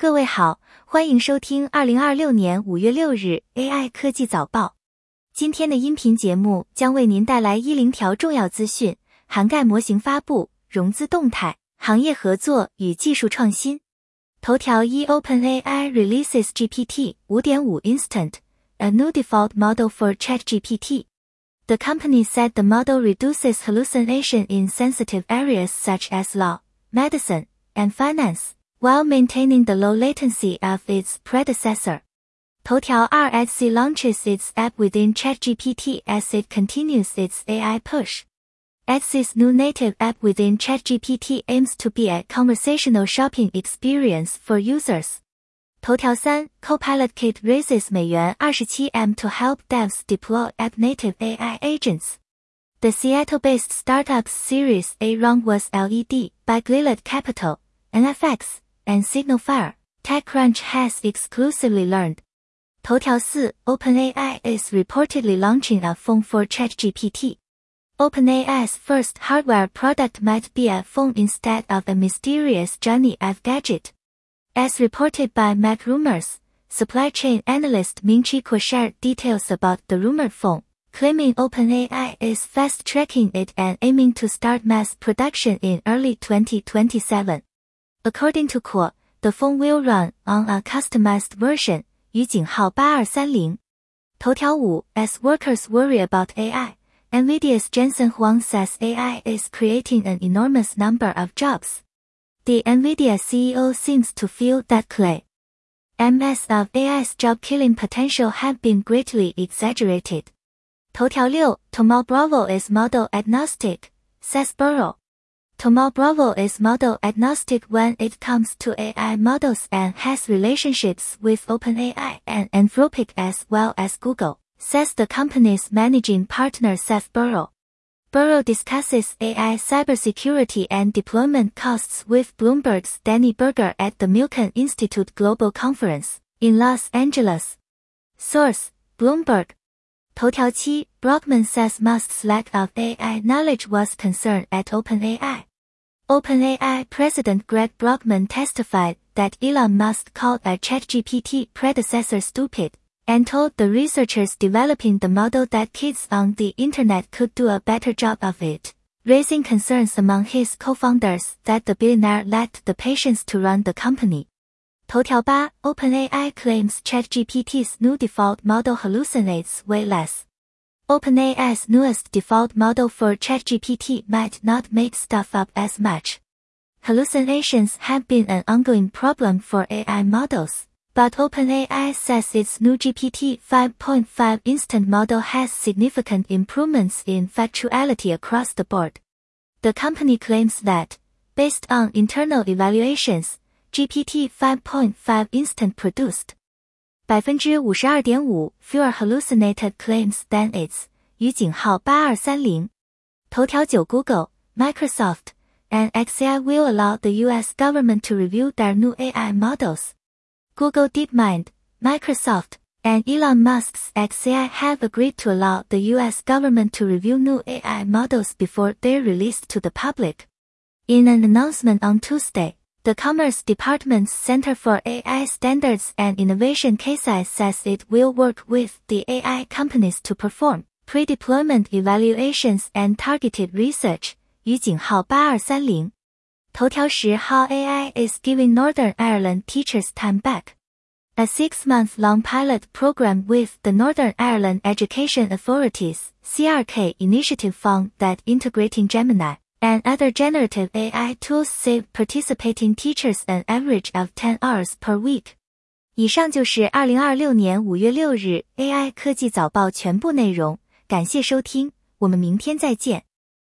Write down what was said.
各位好，欢迎收听2026年5月6日 AI 科技早报。今天的音频节目将为您带来10条重要资讯，涵盖模型发布、融资动态、行业合作与技术创新。头条一 OpenAI releases GPT 5.5 Instant, a new default model for ChatGPT. The company said the model reduces hallucination in sensitive areas such as law, medicine, and finance, while maintaining the low latency of its predecessor. 头条二 Etsy launches its app within ChatGPT as it continues its AI push. Etsy's new native app within ChatGPT aims to be a conversational shopping experience for users. 头条三 Copilot Kit raises $27M to help devs deploy app-native AI agents. The Seattle-based startups Series A round was led by Gilead Capital, NFX, and Signalfire. TechCrunch has exclusively learned. 头条四 OpenAI is reportedly launching a phone for ChatGPT. OpenAI's first hardware product might be a phone instead of a mysterious Johnny Ive gadget. As reported by MacRumors, supply chain analyst Ming-Chi Kuo shared details about the rumored phone, claiming OpenAI is fast-tracking it and aiming to start mass production in early 2027. According to Kuo, the phone will run on a customized version, 与井号8230. 头条五 As workers worry about AI, NVIDIA's Jensen Huang says AI is creating an enormous number of jobs. The NVIDIA CEO seems to feel that claims of AI's job-killing potential have been greatly exaggerated. 头条六 Thoma Bravo is model agnostic, says Burrow. Thoma Bravo is model agnostic when it comes to AI models and has relationships with OpenAI and Anthropic as well as Google, says the company's managing partner Seth Burrow. Burrow discusses AI cybersecurity and deployment costs with Bloomberg's Danny Berger at the Milken Institute Global Conference in Los Angeles. Source: Bloomberg. 头条七 Brockman says Musk's lack of AI knowledge was concern at OpenAI. OpenAI President Greg Brockman testified that Elon Musk called a ChatGPT predecessor stupid, and told the researchers developing the model that kids on the internet could do a better job of it, raising concerns among his co-founders that the billionaire lacked the patience to run the company. 头条八 OpenAI claims ChatGPT's new default model hallucinates way less. OpenAI's newest default model for ChatGPT might not make stuff up as much. Hallucinations have been an ongoing problem for AI models, but OpenAI says its new GPT 5.5 instant model has significant improvements in factuality across the board. The company claims that, based on internal evaluations, GPT 5.5 instant produced 52.5% fewer hallucinated claims than its 与井号8230. 头条九 Google, Microsoft, and XAI will allow the US government to review their new AI models. Google DeepMind, Microsoft, and Elon Musk's XAI have agreed to allow the US government to review new AI models before they're released to the public. In an announcement on Tuesday, the Commerce Department's Center for AI Standards and Innovation KSI says it will work with the AI companies to perform pre-deployment evaluations and targeted research, 与井号8230. 头条十 How AI is giving Northern Ireland teachers time back. A 6-month-long pilot program with the Northern Ireland Education Authority's CRK initiative found that integrating Gemini and other generative AI tools save participating teachers an average of 10 hours per week. 以上就是2026年5月6日 AI 科技早报全部内容，感谢收听，我们明天再见。